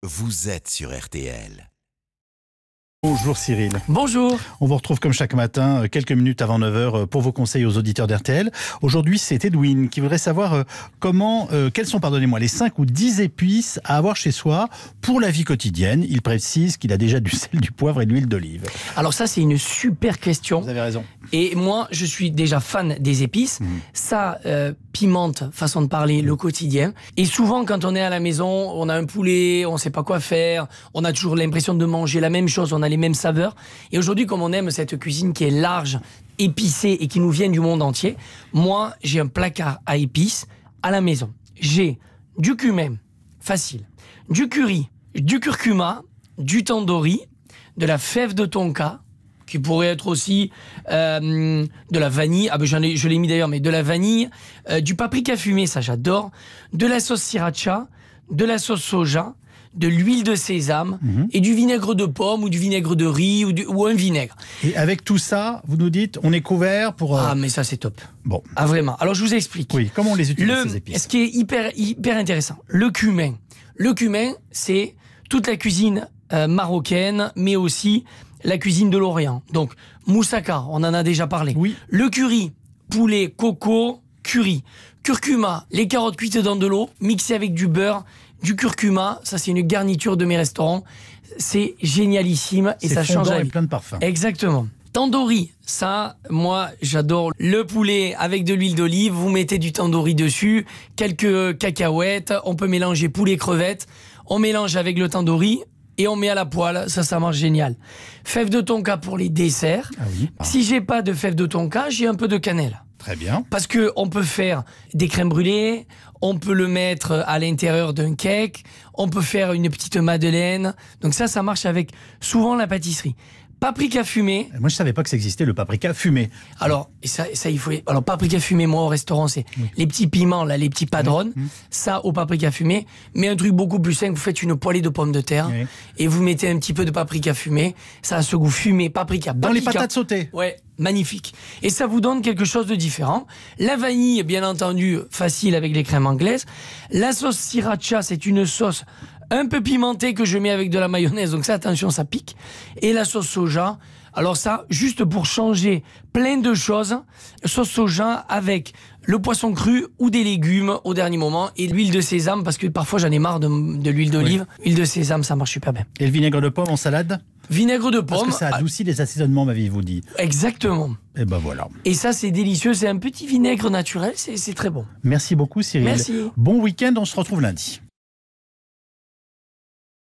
vous êtes sur RTL. Bonjour Cyril. Bonjour. On vous retrouve comme chaque matin, quelques minutes avant 9h, pour vos conseils aux auditeurs d'RTL. Aujourd'hui, c'est Edwin qui voudrait savoir quelles sont, les 5 ou 10 épices à avoir chez soi pour la vie quotidienne. Il précise qu'il a déjà du sel, du poivre et de l'huile d'olive. Alors ça, c'est une super question. Vous avez raison. Et moi, je suis déjà fan des épices. Ça pimente, façon de parler, le quotidien. Et souvent, quand on est à la maison, on a un poulet, on ne sait pas quoi faire, on a toujours l'impression de manger la même chose, on a les mêmes saveurs. Et aujourd'hui, comme on aime cette cuisine qui est large, épicée et qui nous vient du monde entier, moi, j'ai un placard à épices à la maison. J'ai du cumin, facile, du curry, du curcuma, du tandoori, de la fève de tonka, qui pourrait être aussi de la vanille, je l'ai mis d'ailleurs, mais de la vanille, du paprika fumé, ça j'adore, de la sauce sriracha, de la sauce soja, de l'huile de sésame et du vinaigre de pomme ou du vinaigre de riz ou un vinaigre. Et avec tout ça, vous nous dites, on est couvert pour... Ah, mais ça c'est top. Bon. Ah vraiment. Alors je vous explique. Oui, comment on les utilise ces épices? Ce qui est hyper intéressant, le cumin. Le cumin, c'est toute la cuisine marocaine, mais aussi la cuisine de l'Orient. Donc, moussaka, on en a déjà parlé. Oui. Le curry, poulet, coco, curry. Curcuma, les carottes cuites dans de l'eau, mixées avec du beurre, du curcuma. Ça, c'est une garniture de mes restaurants. C'est génialissime et ça change la vie. Et plein de parfums. Exactement. Tandoori, ça, moi, j'adore le poulet avec de l'huile d'olive. Vous mettez du tandoori dessus, quelques cacahuètes. On peut mélanger poulet crevettes. On mélange avec le tandoori. Et on met à la poêle, ça marche génial. Fève de tonka pour les desserts. Ah oui. Si j'ai pas de fève de tonka, j'ai un peu de cannelle. Très bien. Parce que on peut faire des crèmes brûlées, on peut le mettre à l'intérieur d'un cake, on peut faire une petite madeleine. Donc ça marche avec souvent la pâtisserie. Paprika fumé. Moi, je savais pas que ça existait, le paprika fumé. Alors, ça il faut. Alors, paprika fumé, moi, au restaurant, c'est les petits piments, là, les petits padrones. Ça, au paprika fumé. Mais un truc beaucoup plus simple, vous faites une poêlée de pommes de terre et vous mettez un petit peu de paprika fumé. Ça a ce goût fumé, paprika. Dans les patates sautées. Ouais, magnifique. Et ça vous donne quelque chose de différent. La vanille, bien entendu, facile avec les crèmes anglaises. La sauce sriracha, c'est une sauce un peu pimentée que je mets avec de la mayonnaise, donc ça, attention, ça pique. Et la sauce soja, alors ça, juste pour changer plein de choses, sauce soja avec le poisson cru ou des légumes au dernier moment, et l'huile de sésame, parce que parfois j'en ai marre de l'huile d'olive. Huile de sésame, ça marche super bien. Et le vinaigre de pomme en salade? Vinaigre de pomme. Parce que ça adoucit les assaisonnements, m'aviez-vous dit. Exactement. Et ben voilà. Et ça, c'est délicieux, c'est un petit vinaigre naturel, c'est très bon. Merci beaucoup Cyril. Merci. Bon week-end, on se retrouve lundi.